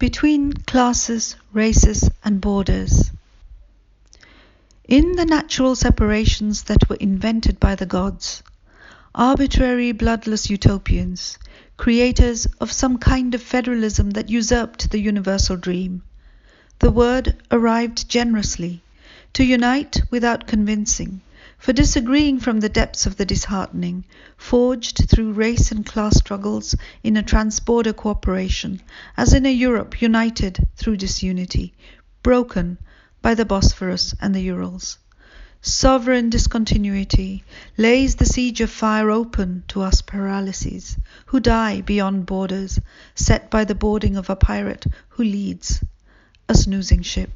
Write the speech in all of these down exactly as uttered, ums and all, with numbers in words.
between classes, races, and borders. In the natural separations that were invented by the gods, arbitrary bloodless utopians, creators of some kind of federalism that usurped the universal dream, the word arrived generously, to unite without convincing, for disagreeing from the depths of the disheartening, forged through race and class struggles in a trans-border cooperation, as in a Europe united through disunity, broken by the Bosphorus and the Urals. Sovereign discontinuity lays the siege of fire open to us paralyses, who die beyond borders, set by the boarding of a pirate who leads a snoozing ship.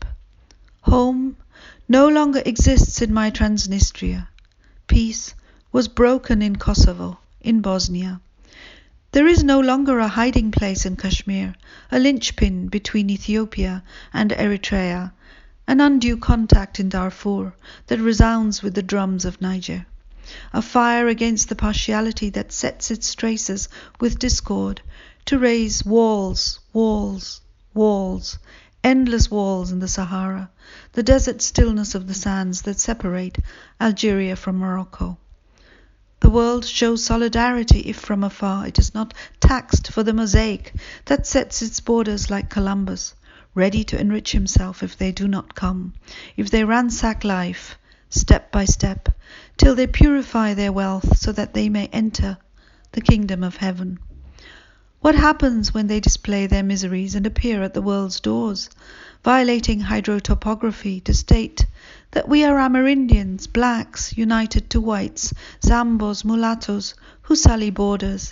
Home no longer exists in my Transnistria. Peace was broken in Kosovo, in Bosnia. There is no longer a hiding place in Kashmir, a linchpin between Ethiopia and Eritrea, an undue contact in Darfur that resounds with the drums of Niger. A fire against the partiality that sets its traces with discord to raise walls, walls, walls, endless walls in the Sahara, the desert stillness of the sands that separate Algeria from Morocco. The world shows solidarity if from afar it is not taxed for the mosaic that sets its borders like Columbus, ready to enrich himself if they do not come, if they ransack life, step by step, till they purify their wealth so that they may enter the kingdom of heaven. What happens when they display their miseries and appear at the world's doors, violating hydrotopography to state that we are Amerindians, blacks, united to whites, Zambos, mulattoes, who sully borders?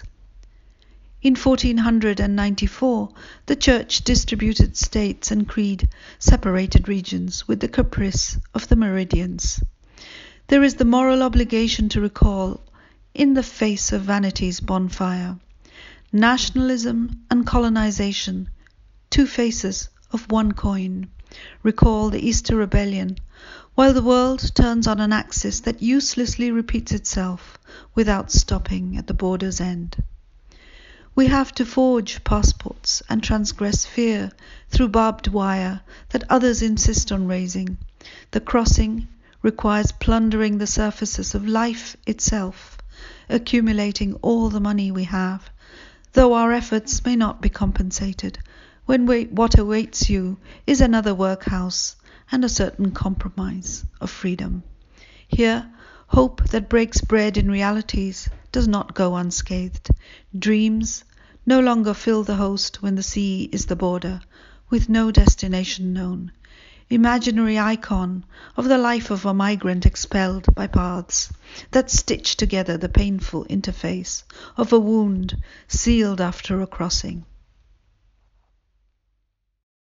In fourteen ninety-four, the Church distributed states and creed separated regions with the caprice of the meridians. There is the moral obligation to recall, in the face of vanity's bonfire, nationalism and colonization, two faces of one coin. Recall the Easter Rebellion, while the world turns on an axis that uselessly repeats itself without stopping at the border's end. We have to forge passports and transgress fear through barbed wire that others insist on raising. The crossing requires plundering the surfaces of life itself, accumulating all the money we have, though our efforts may not be compensated, when we, what awaits you is another workhouse and a certain compromise of freedom. Here, hope that breaks bread in realities does not go unscathed. Dreams no longer fill the host when the sea is the border, with no destination known. Imaginary icon of the life of a migrant expelled by paths that stitch together the painful interface of a wound sealed after a crossing.